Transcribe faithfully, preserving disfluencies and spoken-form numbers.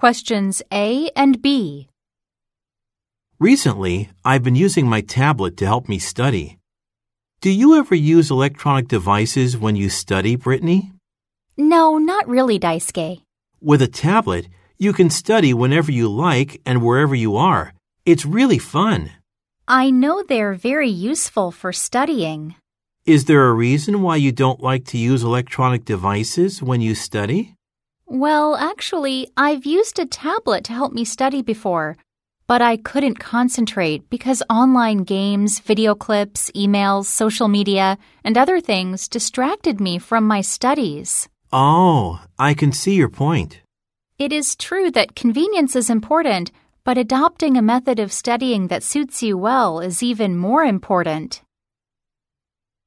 Questions A and B. Recently, I've been using my tablet to help me study. Do you ever use electronic devices when you study, Brittany? No, not really, Daisuke. With a tablet, you can study whenever you like and wherever you are. It's really fun. I know they're very useful for studying. Is there a reason why you don't like to use electronic devices when you study? Well, actually, I've used a tablet to help me study before, but I couldn't concentrate because online games, video clips, emails, social media, and other things distracted me from my studies. Oh, I can see your point. It is true that convenience is important, but adopting a method of studying that suits you well is even more important.